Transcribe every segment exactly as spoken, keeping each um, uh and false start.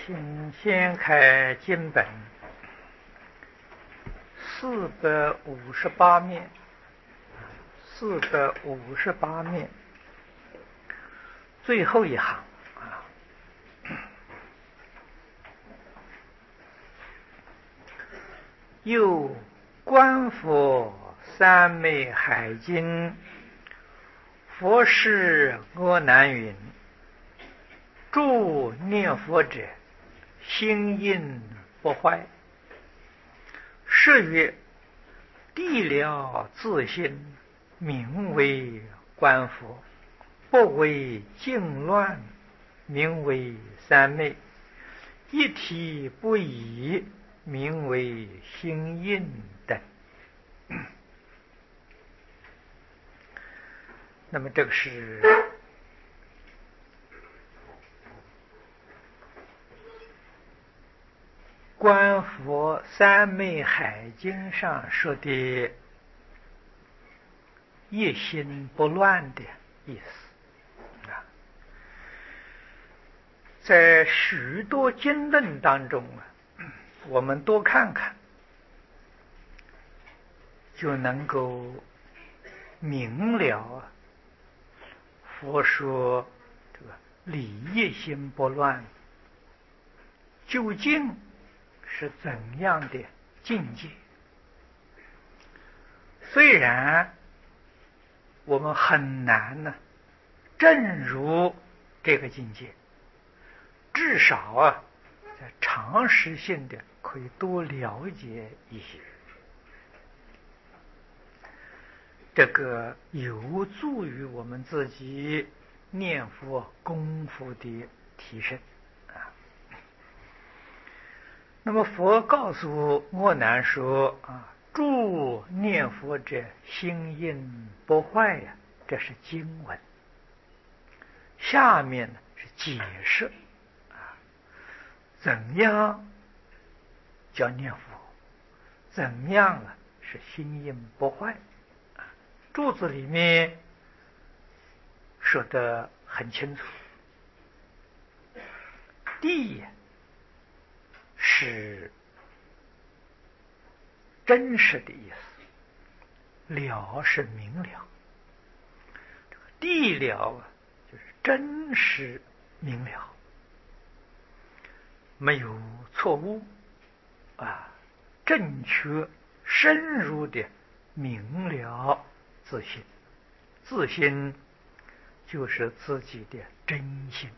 请先开经本四百五十八面，四百五十八面最后一行啊，又观佛三昧海经，佛是阿难云：诸念佛者，心印不坏。是曰：地了自心，名为观佛；不为境乱，名为三昧；一体不移，名为心印等。那么这个是观佛三昧海经上说的一心不乱的意思啊。在许多经论当中啊，我们多看看，就能够明了啊。佛说这个理一心不乱，究竟是怎样的境界？虽然我们很难呢证入这个境界，至少啊，在常识性的可以多了解一些，这个有助于我们自己念佛功夫的提升啊。那么佛告诉阿难说啊，诸念佛者，心印不坏呀，这是经文。下面呢是解释啊，怎样叫念佛，怎样啊是心印不坏啊。注子里面说得很清楚，地是真实的意思，了是明了。地了啊，就是真实明了，没有错误啊，正确深入的明了自心。自心就是自己的真心，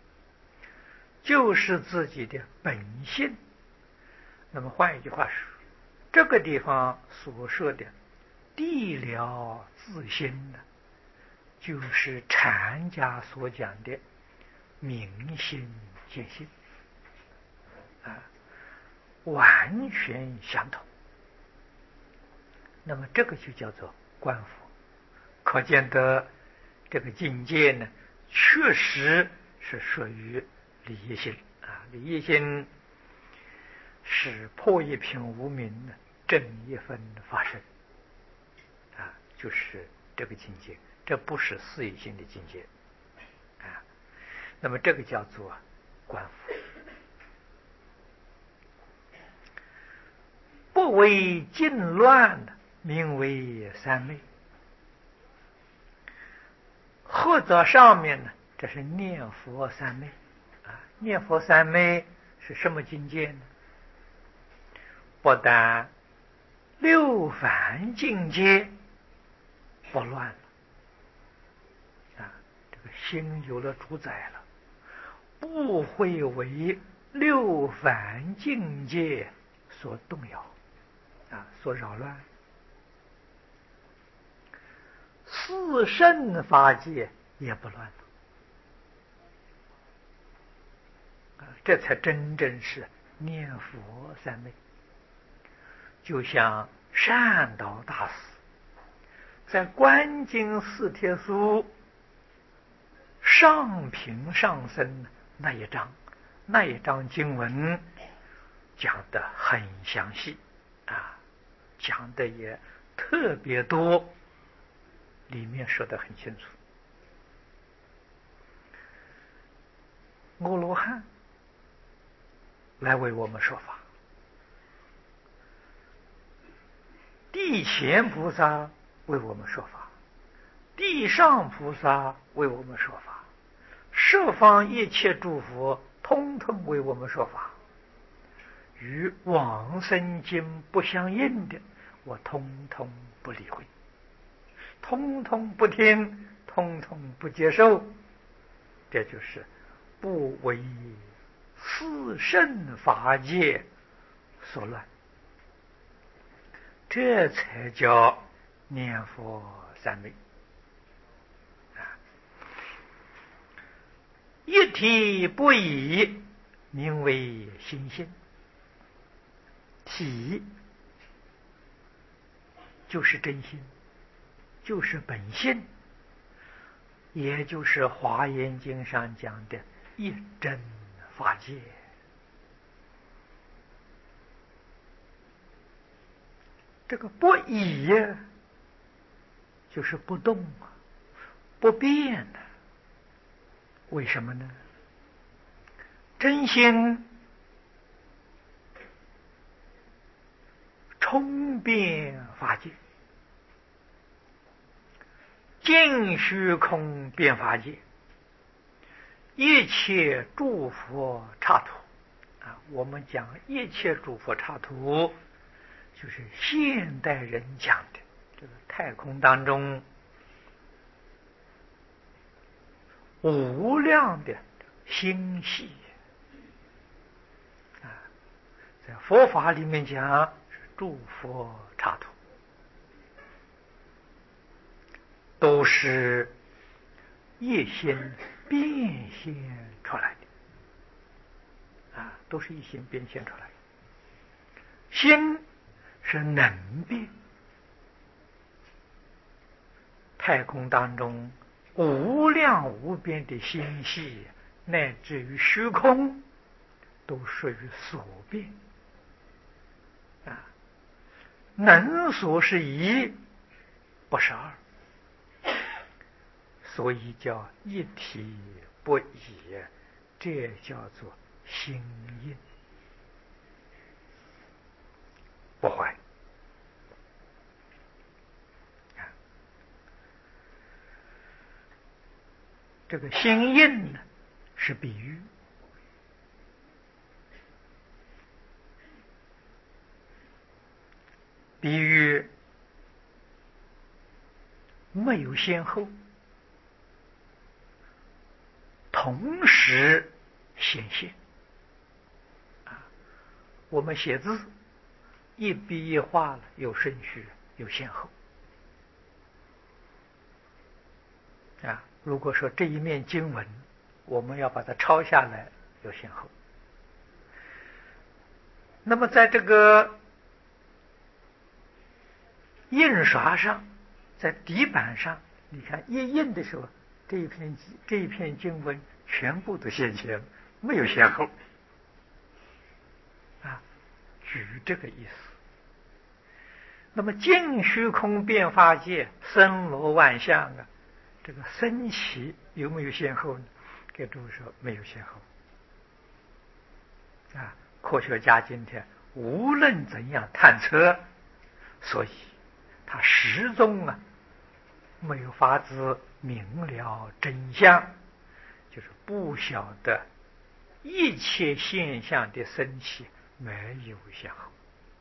就是自己的本性。那么换一句话说，这个地方所说的地了自心呢，就是禅家所讲的明心见性啊，完全相同。那么这个就叫做观佛，可见得这个境界呢，确实是属于理一心啊。理一心是破一品无明的正一分发生啊，就是这个境界，这不是四一心的境界啊。那么这个叫做观佛。不为境乱的，名为三昧。或者上面呢，这是念佛三昧啊。念佛三昧是什么境界呢？不但六凡境界不乱了啊，这个心有了主宰了，不会为六凡境界所动摇啊，所扰乱。四圣法界也不乱了啊，这才真正是念佛三昧。就像善导大师在《观经四帖书》上品上生那一章，那一章经文讲得很详细啊，讲的也特别多，里面说得很清楚。阿罗汉来为我们说法，地前菩萨为我们说法，地上菩萨为我们说法，十方一切诸佛通通为我们说法。与往生经不相应的，我通通不理会，通通不听，通通不接受。这就是不为四圣法界所乱，这才叫念佛三昧。一体不异，名为心性。体就是真心，就是本性，也就是《华严经》上讲的一真法界。这个不异呀，就是不动啊，不变啊。为什么呢？真心冲遍法界，尽虚空遍法界，一切诸佛刹土啊。我们讲一切诸佛刹土，就是现代人讲的这个太空当中无量的星系啊，在佛法里面讲是诸佛刹土，都是一心变现出来的啊，都是一心变现出来的。心是能变，太空当中无量无边的星系，乃至于虚空，都属于所变啊。能所是一，不是二，所以叫一体不异，这叫做心印不坏。这个心印呢，是比喻，比喻没有先后，同时显现啊。我们写字一笔一画了，有顺序，有先后啊。如果说这一面经文我们要把它抄下来，有先后。那么在这个印刷上，在底板上，你看一印的时候，这一篇这一篇经文全部都现前，没有先后啊，举这个意思。那么尽虚空遍法界，森罗万象啊，这个升起有没有先后呢？给诸位说没有先后啊。科学家今天无论怎样探测，所以他始终啊没有法子明了真相，就是不晓得一切现象的升起没有先后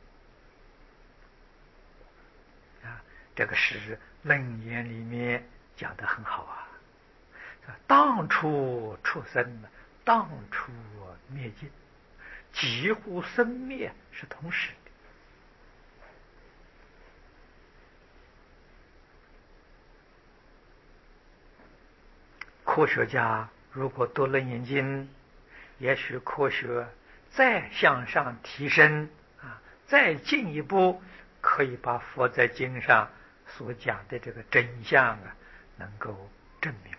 啊。这个是楞严里面讲得很好啊，当初出生，当初灭尽，几乎生灭是同时的。科学家如果读楞严经，也许科学再向上提升啊，再进一步，可以把佛在经上所讲的这个真相啊，能够证明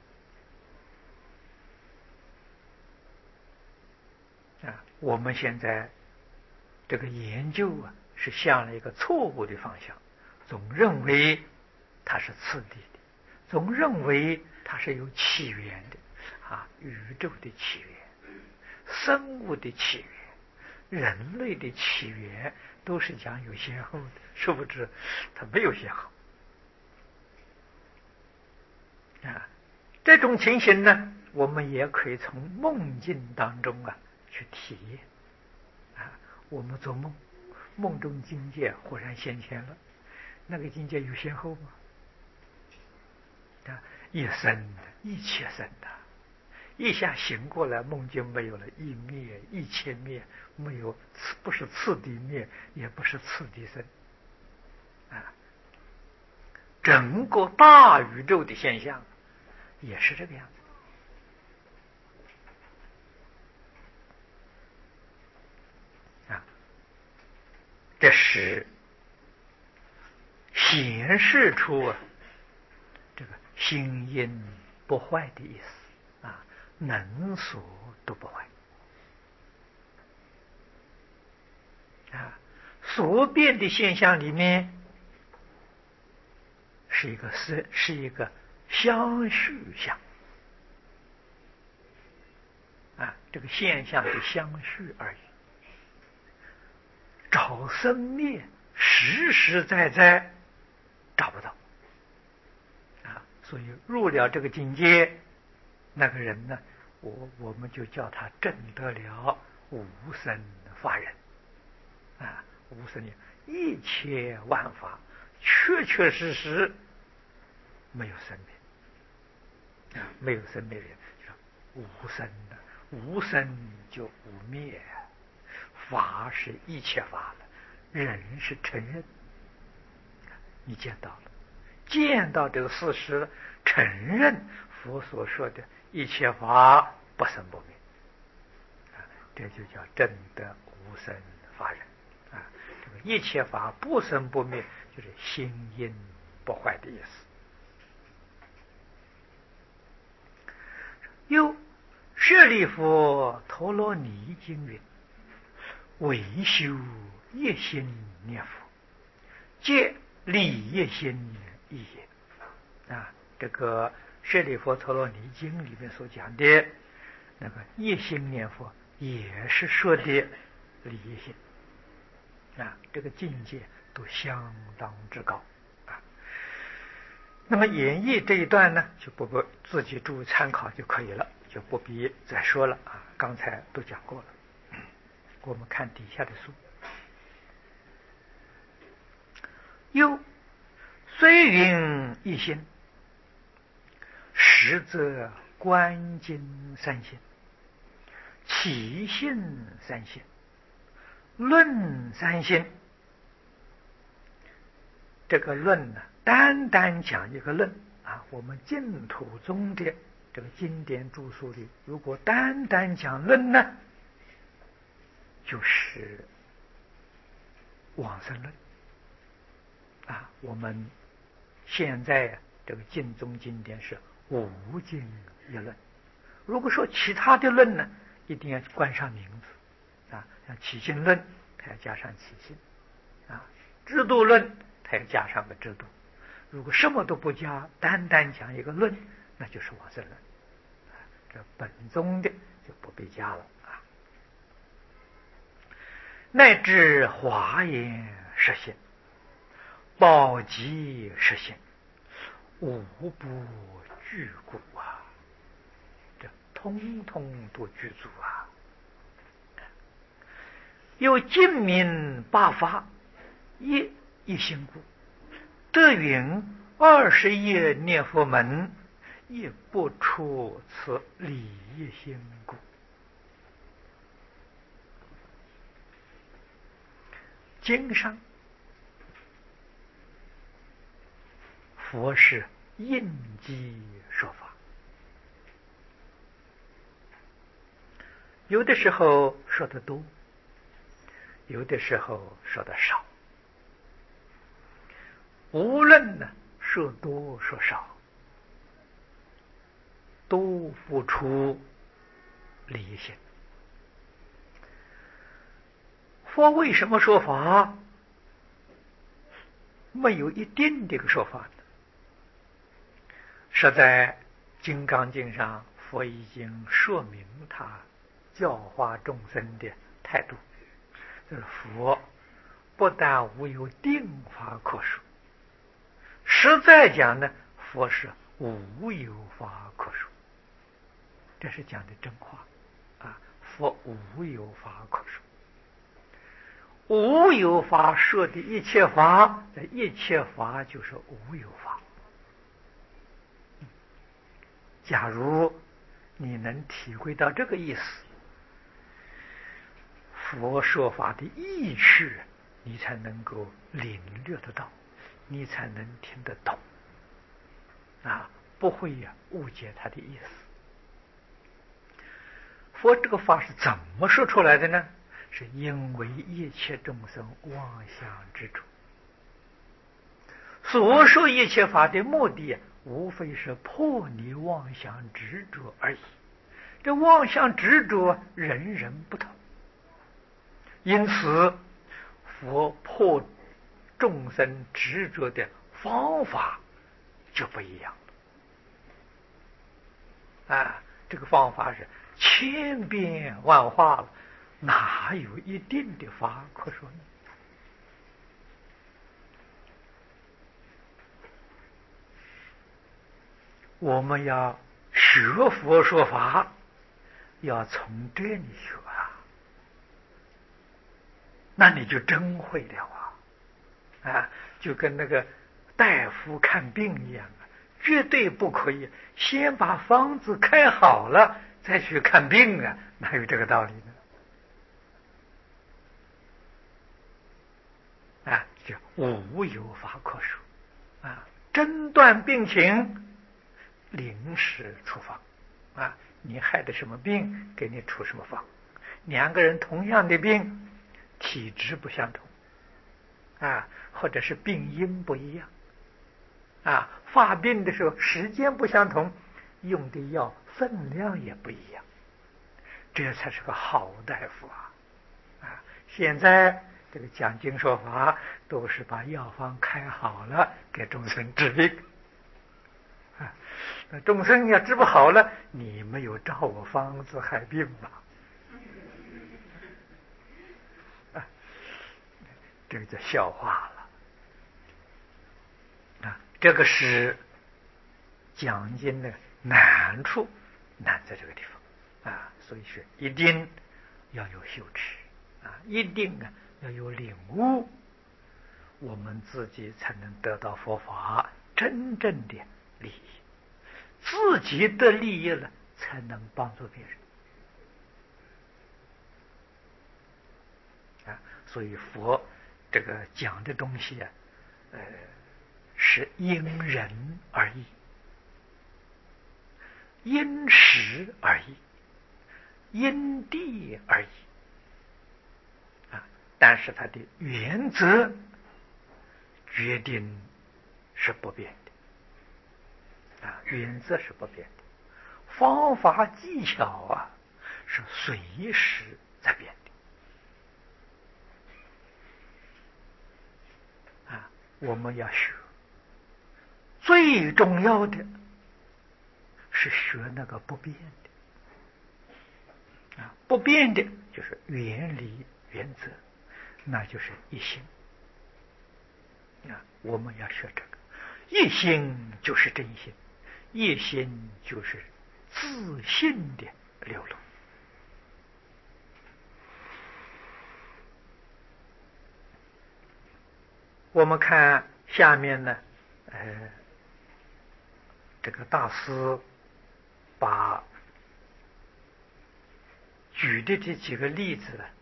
了啊。我们现在这个研究啊，是向了一个错误的方向，总认为它是次第的，总认为它是有起源的啊，宇宙的起源，生物的起源人类的起源都是讲有先后的，殊不知它没有先后啊。这种情形呢，我们也可以从梦境当中啊去体验啊。我们做梦，梦中境界忽然现前了，那个境界有先后吗？啊，一生的，一切生的，一下醒过来，梦境没有了，一灭，一切灭，没有，不是次第灭，也不是次第生啊。整个大宇宙的现象也是这个样子啊。这是显示出啊这个心因不坏的意思啊，能所都不坏啊。所变的现象里面是一个是是一个相续相啊，这个现象的相续而已。找生灭，实实在在找不到啊。所以入了这个境界，那个人呢，我我们就叫他证得了无生法忍啊。无生一切万法确确实实没有生灭啊，没有生灭人就是无生的，无生就无灭，法是一切法了，人是承认，你见到了，见到这个事实，承认佛所说的一切法不生不灭啊，这就叫证得无生法忍啊。这个一切法不生不灭，就是心因不坏的意思。又舍利弗陀罗尼经云：唯修一心念佛，皆理一心一也啊。这个舍利弗陀罗尼经里面所讲的那个一心念佛，也是说的理一心啊，这个境界都相当之高啊。那么演绎这一段呢，就不不自己注意参考就可以了，就不必再说了啊。刚才都讲过了。我们看底下的书，又虽云一心，实则观经三心，起信三心，论三心。这个论呢，单单讲一个论啊，我们净土宗的这个经典著述里，如果单单讲论呢，就是往生论啊。我们现在这个净宗经典是无经一论，如果说其他的论呢，一定要冠上名字啊，像起信论，它要加上起信啊；制度论，它要加上个制度。如果什么都不加，单单讲一个论，那就是往生论。这本宗的就不必加了啊。乃至华严实性、宝积实性，无不具足啊，这通通都具足啊。有净明八法，一一心故，得云二十页念佛门，亦不出此理一心故。经上佛是应机说法，有的时候说的多，有的时候说的少。无论呢说多说少，都不出理性。佛为什么说法？没有一定的一个说法的。说在《金刚经》上，佛已经说明他教化众生的态度这佛不但无有定法可说，实在讲呢，佛是无有法可说，这是讲的真话啊！佛无有法可说，无有法说的一切法，这一切法就是无有法。假如你能体会到这个意思，佛说法的意趣，你才能够领略得到，你才能听得懂啊，不会呀、啊、误解他的意思。佛这个法是怎么说出来的呢？是因为一切众生妄想执着，所说一切法的目的，无非是破你妄想执着而已。这妄想执着人人不同，因此佛破众生执着的方法就不一样了啊！这个方法是千变万化了，哪有一定的法可说呢？我们要学佛说法，要从这里学啊，那你就真会了啊！啊，就跟那个大夫看病一样啊，绝对不可以先把方子开好了再去看病啊，哪有这个道理呢？啊，就无有法可说啊，诊断病情，临时处方啊，你害的什么病，给你出什么方。两个人同样的病，体质不相同啊，或者是病因不一样啊，发病的时候时间不相同，用的药分量也不一样，这才是个好大夫啊！啊，现在这个讲经说法都是把药方开好了给众生治病啊，那众生要治不好了，你没有照我方子害病吧？啊，这个叫笑话了啊！这个是讲经的难处，难在这个地方啊，所以说一定要有修持啊，一定啊要有领悟，我们自己才能得到佛法真正的利益，自己的利益了，才能帮助别人啊。所以佛这个讲的东西啊，呃，是因人而异，因时而异，因地而异啊，但是它的原则决定是不变的啊，原则是不变的，方法技巧啊是随时在变的啊。我们要学，最重要的是学那个不变的啊，不变的就是原理原则，那就是一心啊。我们要学这个，一心就是真心，一心就是自信的流露。我们看下面呢，呃，这个大师把举的这几个例子呢，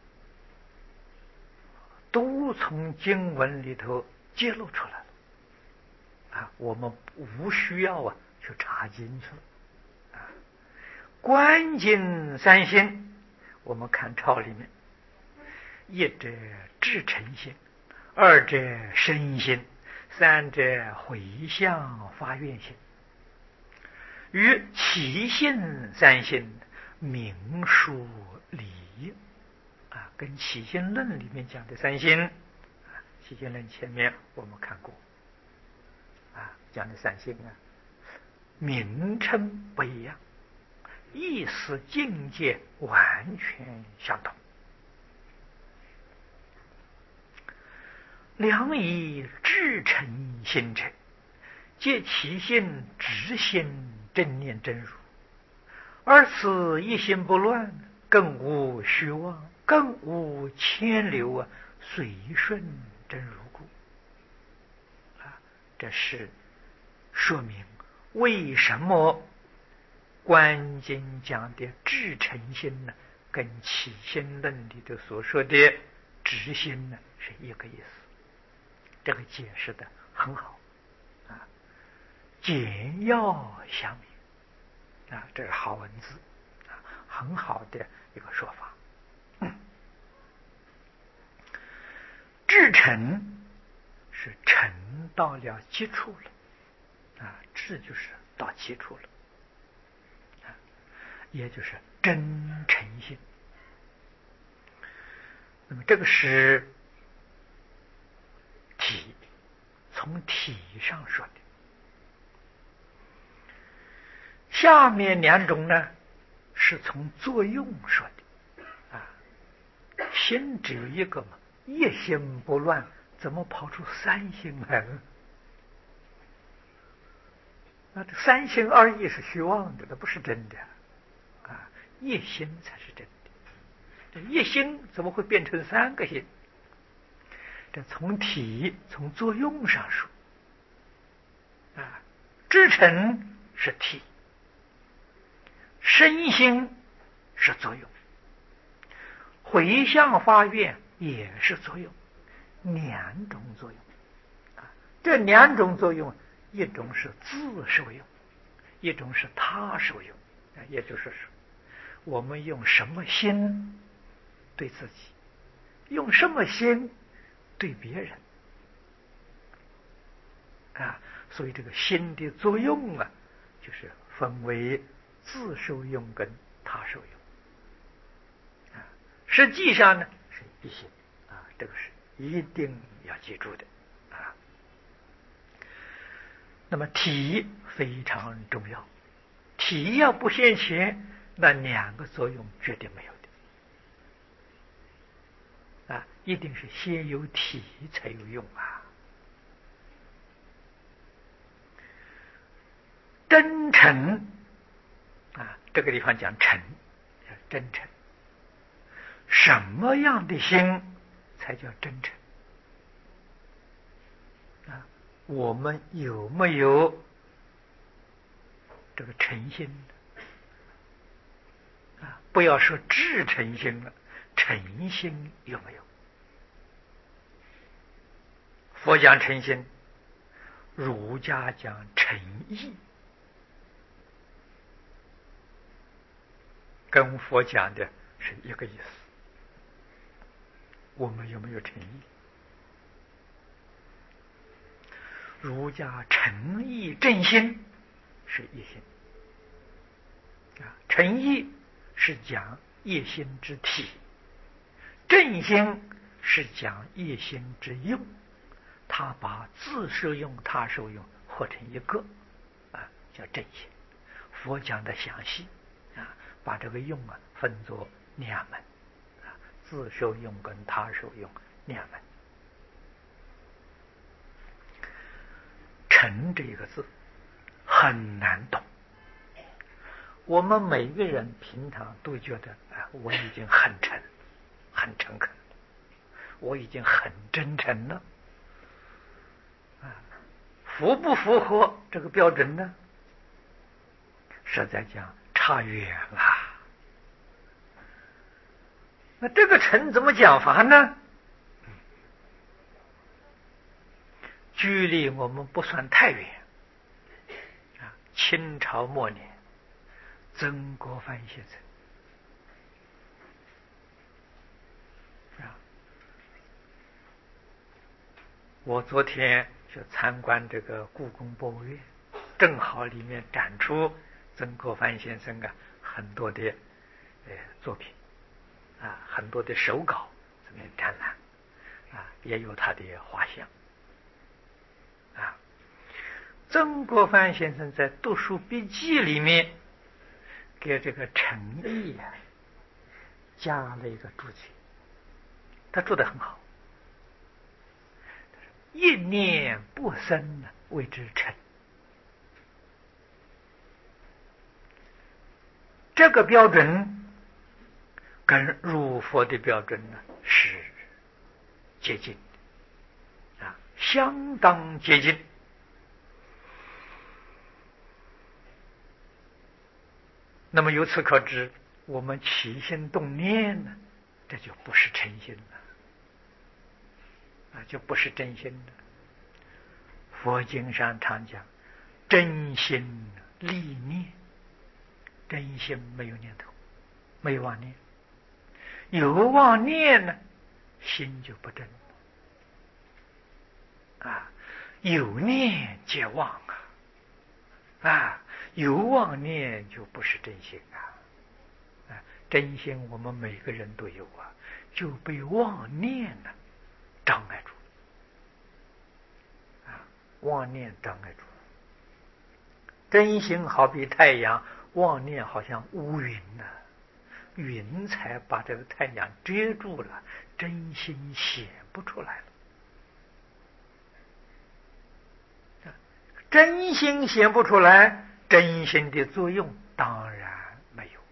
都从经文里头揭露出来了啊，我们无需要啊去查经去了啊。观经三心，我们看抄里面，一者至诚心，二者身心，三者回向发愿心，与起信三心明述理啊，跟起信论里面讲的三心啊，起信论前面我们看过啊，讲的三心啊，名称不一样，意思境界完全相同良以至诚心诚，借其心直心正念真如，而此一心不乱，更无虚妄，更无牵流啊，随顺真如故。啊，这是说明为什么观经讲的至诚心呢，跟起心论里头所说的直心呢是一个意思。这个解释的很好啊，简要详明啊，这个好文字啊，很好的一个说法。嗯，至诚是诚到了基础了啊，至就是到基础了啊，也就是真诚心。那么这个是体，从体上说的。下面两种呢，是从作用说的啊。心只有一个嘛，一心不乱，怎么跑出三心来了？那这三心二意是虚妄的，那不是真的啊，一心才是真的。这一心怎么会变成三个心？这从体从作用上说啊，至诚是体，身心是作用，回向发愿也是作用，两种作用啊。这两种作用，一种是自受用，一种是他受用。也就是说，我们用什么心对自己，用什么心对别人啊，所以这个心的作用啊，就是分为自受用跟他受用啊。实际上呢是一心啊，这个是一定要记住的啊。那么体非常重要，体要不现前，那两个作用绝对没有的啊，一定是先有体才有用啊。真诚啊，这个地方讲诚，真诚。什么样的心才叫真诚啊？我们有没有这个诚心啊？不要说至诚心了，诚心有没有？佛讲诚心，儒家讲诚意，跟佛讲的是一个意思。我们有没有诚意？儒家诚意正心是一心啊，诚意是讲一心之体，正心是讲一心之用，他把自受用他受用合成一个啊，叫正心。佛讲的详细啊，把这个用啊分作两门啊，自受用跟他受用两门。诚这一个字很难懂，我们每个人平常都觉得啊，我已经很诚很诚恳，我已经很真诚了啊，符不符合这个标准呢？实在讲差远了。那这个诚怎么讲法呢？距离我们不算太远啊，清朝末年曾国藩先生啊，我昨天去参观这个故宫博物院，正好里面展出曾国藩先生啊很多的呃作品啊，很多的手稿这边展览啊，也有他的画像啊。曾国藩先生在读书笔记里面给这个诚意啊加了一个注解，他注得很好。 一念不生呢，谓之嗔。这个标准跟入佛的标准呢是接近的啊，相当接近。那么由此可知，我们起心动念呢，这就不是诚心了啊，就不是真心了。佛经上常讲，真心立念，真心没有念头，没有妄念。有妄念呢，心就不真啊。有念皆妄啊，啊，有妄念就不是真心啊。啊，真心我们每个人都有啊，就被妄念呢障碍住啊，妄念障碍住。真心好比太阳，妄念好像乌云呢、啊，云彩把这个太阳遮住了，真心显不出来了。真心显不出来，真心的作用当然没有。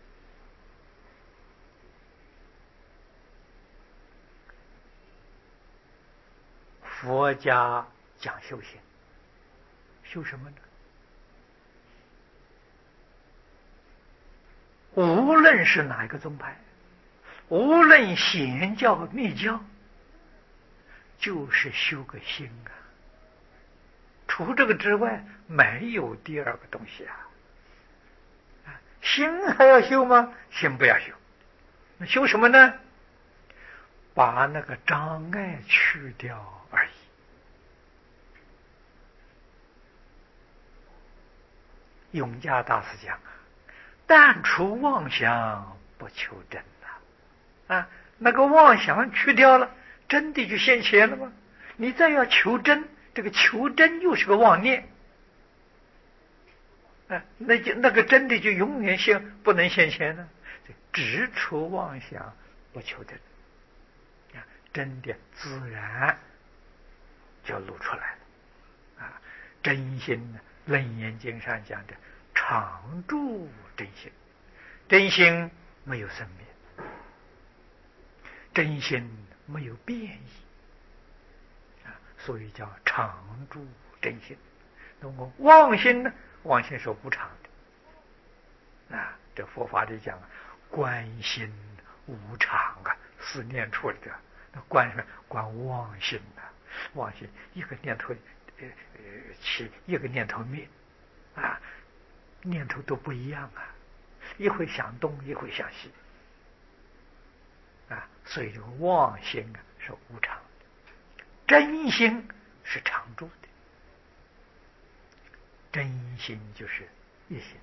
佛家讲修行，修什么呢？无论是哪一个宗派，无论显教密教，就是修个心啊。除这个之外，没有第二个东西啊！心还要修吗？心不要修，那修什么呢？把那个障碍去掉而已。永嘉大师讲啊，但除妄想，不求真呐！啊，那个妄想去掉了，真的就现前了吗？你再要求真，这个求真又是个妄念。啊，那就那个真的就永远现不能现前呢？只除妄想，不求真，啊，真的自然就露出来了。啊，真心呢，《楞严经》上讲的常住真心，真心没有生灭，真心没有变异，啊，所以叫常住真心。那么妄心呢？妄心是无常的啊，这佛法里讲观心无常啊，四念处的那观什么？观妄心啊，妄心一个念头呃呃起，一个念头灭啊，念头都不一样啊，一会想东，一会想西啊，所以这个妄心啊是无常的，真心是常住的。真心就是一心。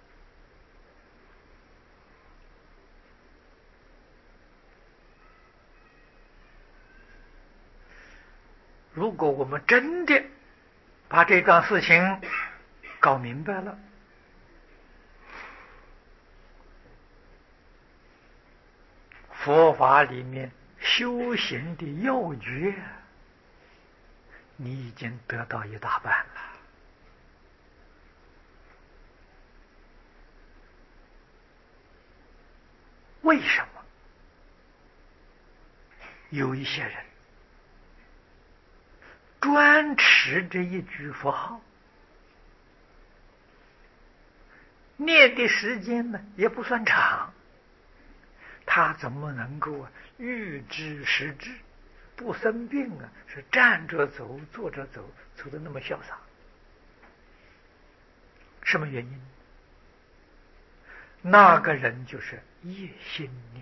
如果我们真的把这桩事情搞明白了，佛法里面修行的要诀，你已经得到一大半了。为什么有一些人专持这一句佛号，念的时间呢也不算长，他怎么能够啊预知时至，不生病啊？是站着走，坐着走，走得那么潇洒，什么原因？那个人就是一心念，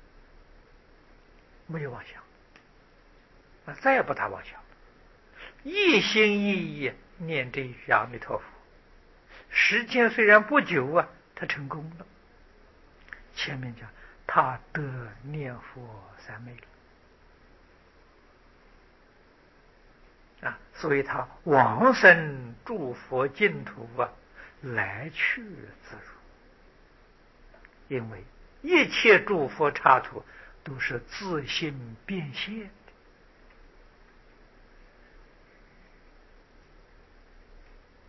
没有妄想啊，再也不打妄想，一心一意念这一句阿弥陀佛。时间虽然不久啊，他成功了。前面讲他得念佛三昧了啊，所以他往生诸佛净土啊，来去自如。因为一切诸佛刹土都是自性变现的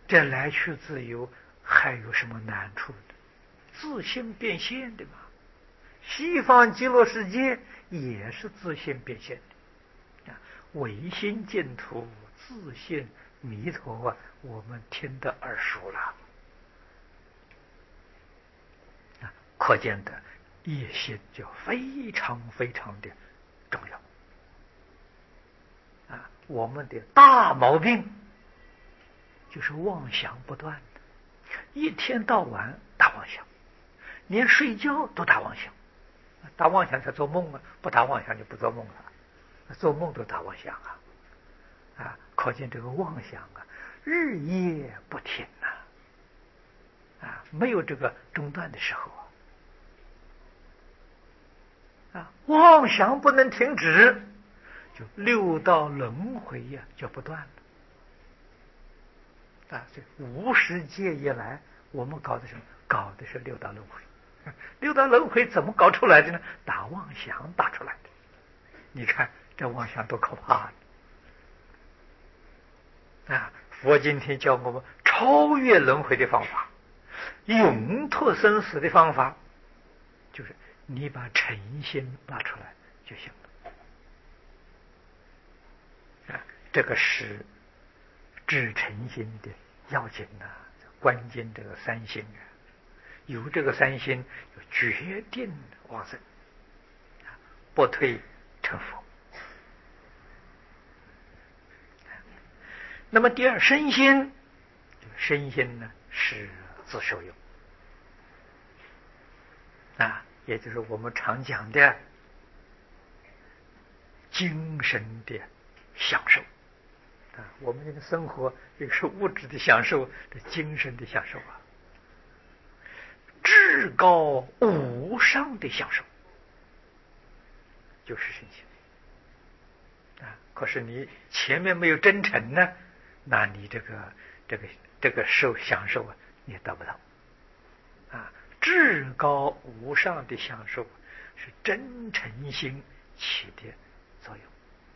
这来去自由还有什么难处的？自性变现的嘛。西方极乐世界也是自性变现的啊，唯心净土，自性弥陀啊，我们听得耳熟了啊，可见的业心就非常非常的重要啊。我们的大毛病就是妄想不断的，一天到晚打妄想，连睡觉都打妄想。打妄想才做梦啊，不打妄想就不做梦了，做梦都打妄想啊，啊，可见这个妄想啊，日夜不停呐，啊，没有这个中断的时候啊，啊，妄想不能停止，就六道轮回呀、啊，就不断了，啊，这无始界以来，我们搞的什么？搞的是六道轮回。六道轮回怎么搞出来的呢？打妄想打出来的。你看这妄想多可怕啊！佛今天教我们超越轮回的方法，永脱生死的方法，就是你把诚心拿出来就行了。啊，这个是治诚心的要紧呐、啊，关键这个三心啊。有这个三心，就决定往生，不退成佛。那么第二身心，身心呢是自受用啊，也就是我们常讲的精神的享受啊。我们这个生活也是物质的享受，这精神的享受啊。至高无上的享受就是身心啊！可是你前面没有真诚呢，那你这个这个这个受享受啊，你得不到啊！至高无上的享受是真诚心起的作用。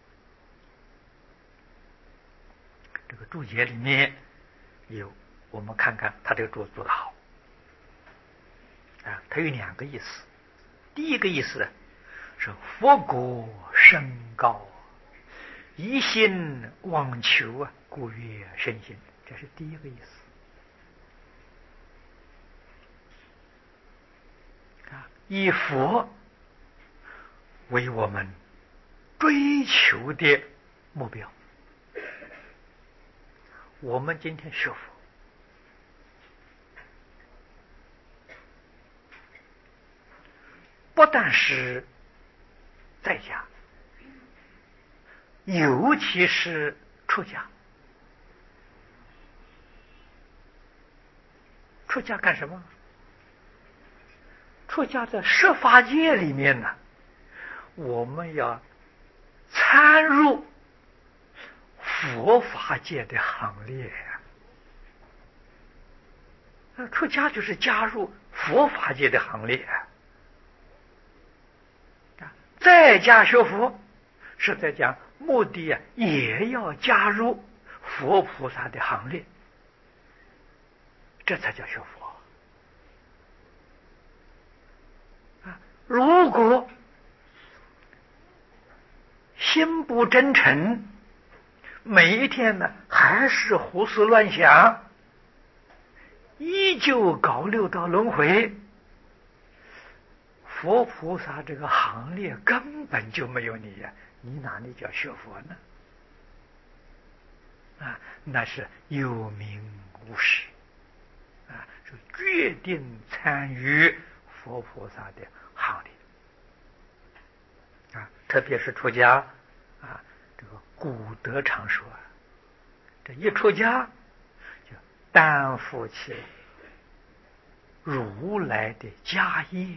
这个注解里面有，我们看看他这个注做得好。啊，它有两个意思。第一个意思是佛果甚高，一心妄求啊，故曰身心，这是第一个意思。啊，以佛为我们追求的目标。我们今天学佛，不但是在家，尤其是出家。出家干什么？出家在十法界里面呢，我们要参入佛法界的行列呀。出家就是加入佛法界的行列。在家学佛是在讲目的啊，也要加入佛菩萨的行列，这才叫学佛啊！如果心不真诚，每一天呢还是胡思乱想，依旧搞六道轮回，佛菩萨这个行列根本就没有你呀，你哪里叫学佛呢？啊，那是有名无实啊，是决定参与佛菩萨的行列啊。特别是出家啊，这个古德常说，这一出家就担负起如来的家业。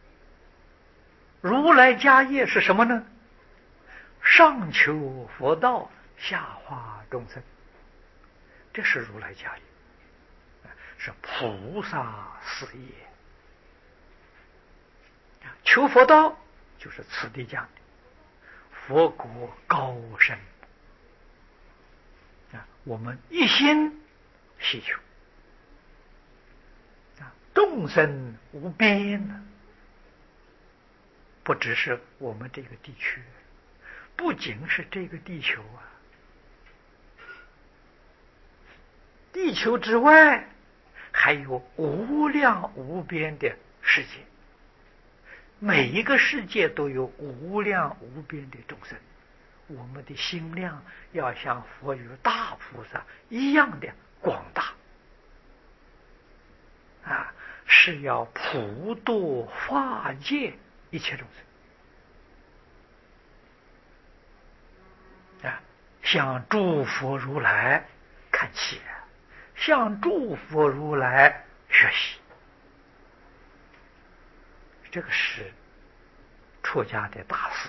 如来家业是什么呢？上求佛道，下化众生，这是如来家业，是菩萨事业。求佛道就是此地讲的佛国高深啊，我们一心希求啊，众生无边呢，不只是我们这个地区，不仅是这个地球啊，地球之外还有无量无边的世界，每一个世界都有无量无边的众生。我们的心量要像佛与大菩萨一样的广大啊，是要普度化界一切众生啊，向诸佛如来看齐，向诸佛如来学习。这个是出家的大事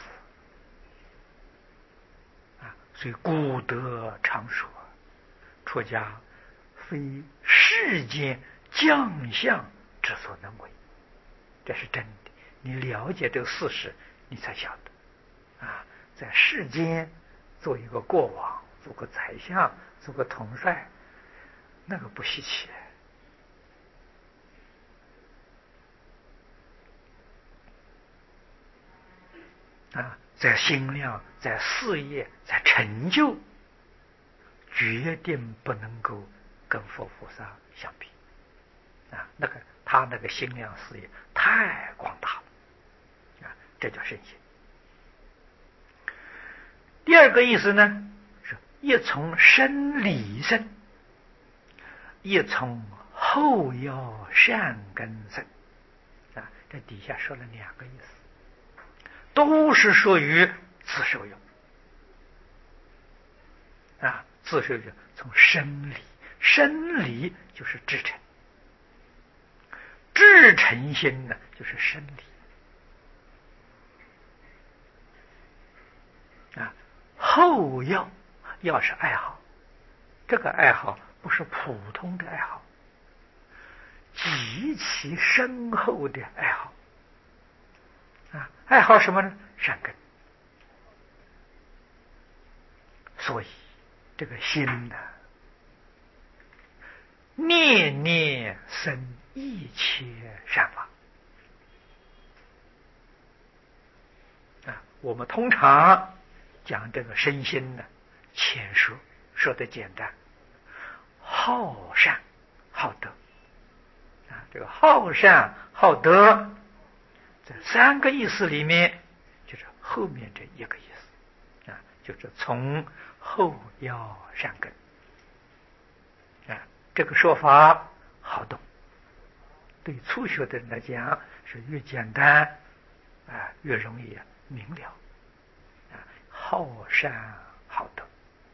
啊，所以古德常说，出家非世间将相之所能为，这是真的。你了解这个事实，你才晓得啊，在世间做一个国王，做个宰相，做个统帅，那个不稀奇啊，在心量，在事业，在成就，决定不能够跟佛菩萨相比啊！那个他那个心量事业太广大了啊，这叫圣心。第二个意思呢，是一从生理生，一从后要善根生啊。这底下说了两个意思，都是属于自受用啊。自受用从生理，生理就是至诚，至诚心呢就是生理啊。后要要是爱好，这个爱好不是普通的爱好，极其深厚的爱好啊。爱好什么呢？善根。所以这个心呢，念念生一切善法啊。我们通常讲这个身心呢，浅说，说的简单，好善好德啊。这个好善好德，这三个意思里面，就是后面这一个意思啊，就是从后要善根啊。这个说法好懂，对初学的人来讲是越简单啊，越容易明了啊。好善好德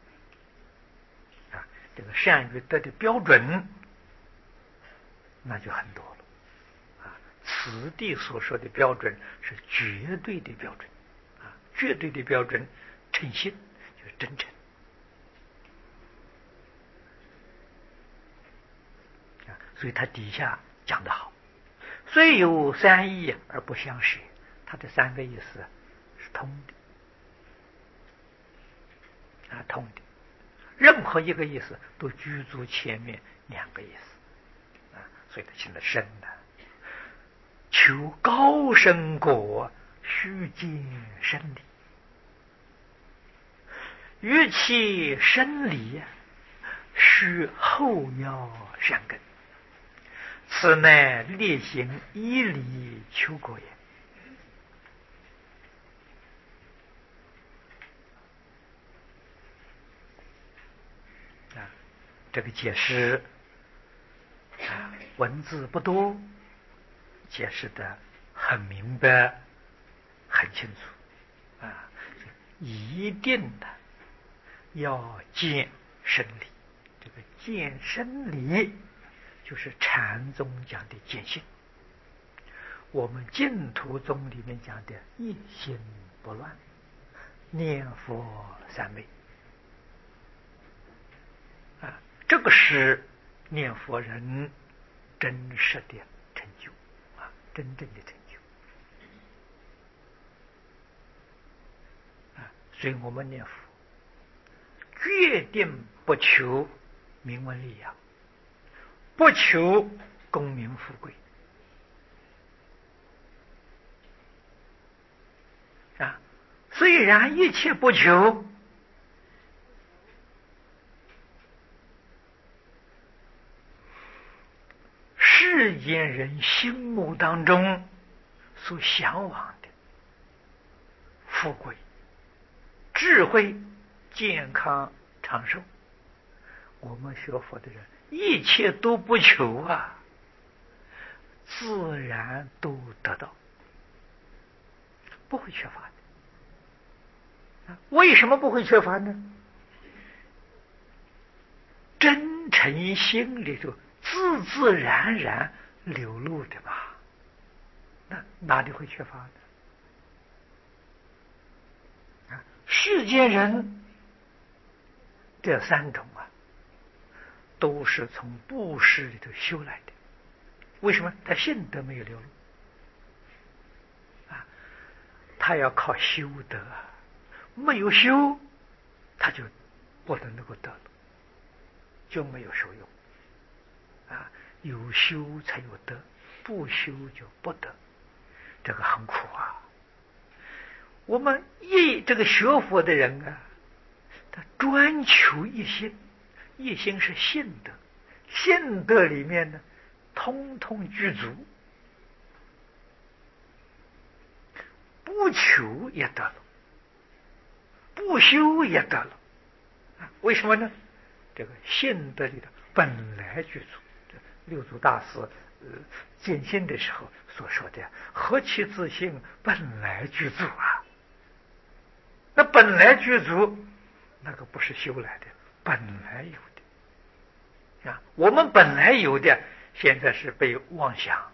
啊，这个善与德的标准那就很多了啊。此地所说的标准是绝对的标准啊，绝对的标准，诚信就是真诚啊。所以他底下讲得好，虽有三义而不相舍，他的三个意思是通的啊，通的。任何一个意思都居足前面两个意思啊，所以他现在深的求高深果，须见生理。欲其生理，须后要善根，此乃烈行以理求果也。啊，这个解释啊，文字不多，解释的很明白，很清楚啊。一定的要见生理，这个见生理就是禅宗讲的见性，我们净土宗里面讲的一心不乱，念佛三昧啊，这个是念佛人真实的成就啊，真正的成就啊。所以我们念佛决定不求名闻利养不求功名富贵啊，虽然一切不求，世间人心目当中所向往的富贵、智慧、健康、长寿，我们学佛的人一切都不求啊，自然都得到，不会缺乏的。为什么不会缺乏呢？真诚心里头自自然然流露的嘛，那哪里会缺乏呢？啊，世间人这三种啊，都是从布施里头修来的。为什么？他信德没有流露啊，他要靠修德，没有修，他就不能够得了，就没有受用啊。有修才有得，不修就不得，这个很苦啊。我们一这个学佛的人啊，他专求一心，一心是信德，信德里面呢，通通具足，不求也得了，不修也得了。为什么呢？这个信德里的本来具足。六祖大师呃见心的时候所说的“何其自性，本来具足啊”，那本来具足，那个不是修来的，本来有的啊。我们本来有的，现在是被妄想、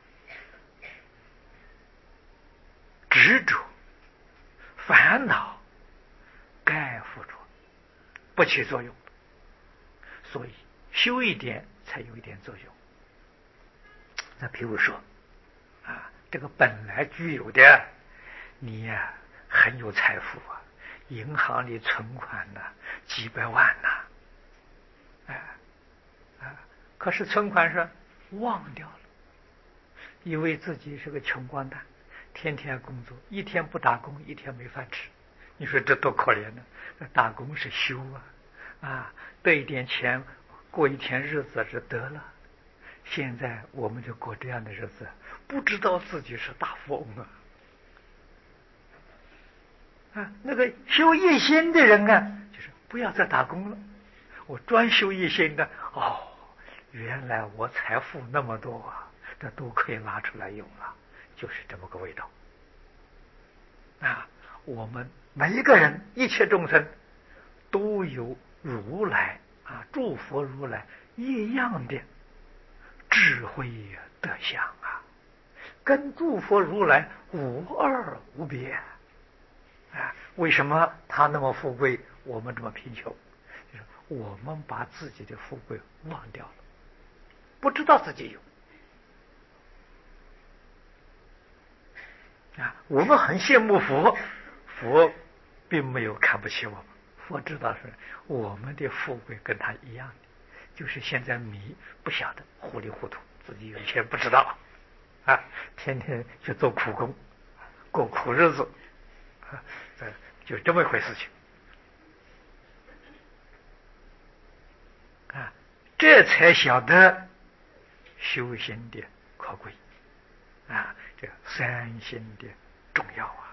执着、烦恼盖覆着，不起作用，所以修一点才有一点作用。那譬如说啊，这个本来具有的，你呀、啊、很有财富啊，银行里存款呢、啊、几百万呐、啊，哎啊，可是存款上忘掉了，以为自己是个穷光蛋，天天工作，一天不打工一天没饭吃。你说这多可怜呢？打工是修啊，啊，得一点钱，过一天日子是得了。现在我们就过这样的日子，不知道自己是大富翁啊！啊，那个修一心的人啊，就是不要再打工了，我专修一心的。哦，原来我财富那么多啊，这都可以拿出来用了，就是这么个味道。啊，我们每一个人，一切众生都有如来啊，诸佛如来一样的智慧德相啊，跟诸佛如来无二无别啊！为什么他那么富贵，我们这么贫穷？就是我们把自己的富贵忘掉了，不知道自己有啊！我们很羡慕佛，佛并没有看不起我们，佛知道是我们的富贵跟他一样的，就是现在迷不晓得，糊里糊涂，自己有钱不知道啊，天天去做苦工，过苦日子啊，就这么一回事情啊，这才晓得修行的可贵啊，这三心的重要啊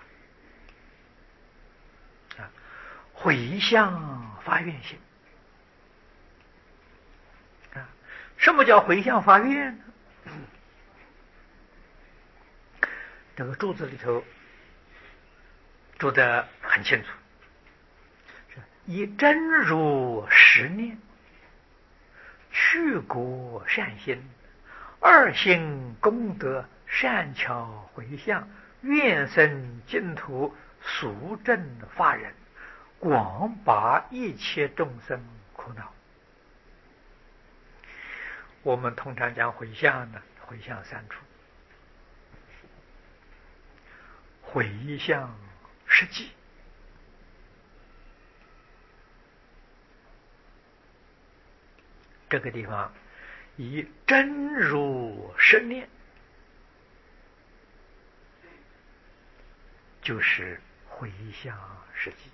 啊，回向发愿心啊，什么叫回向发愿呢？这个注子里头注得很清楚，以真如实念，去国善心，二心功德，善巧回向，愿生净土，俗正法忍，广拔一切众生苦恼。我们通常讲回向呢，回向三处，回向实际，这个地方以真如实念，就是回向实际。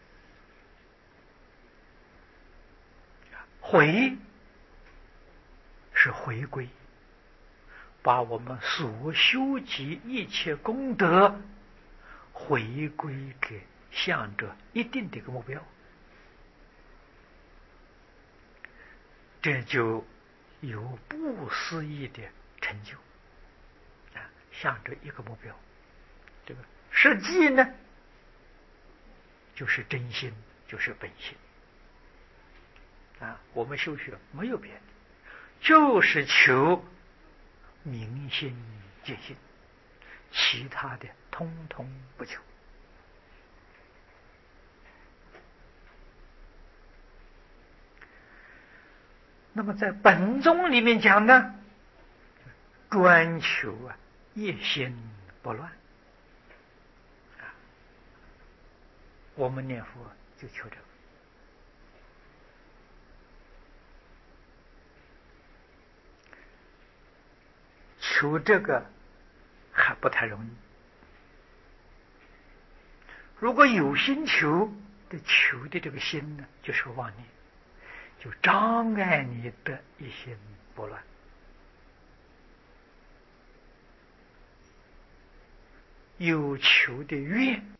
回是回归，把我们所修集一切功德回归给向着一定的一个目标，这就有不思议的成就啊！向着一个目标，这个实际呢，就是真心，就是本心啊！我们修学没有别的，就是求明心见性，其他的通通不求。那么在本宗里面讲呢，专求啊一心不乱啊，我们念佛就求这个。求这个还不太容易，如果有心求的求的这个心呢，就是妄念，就障碍你的一心不乱。有求的愿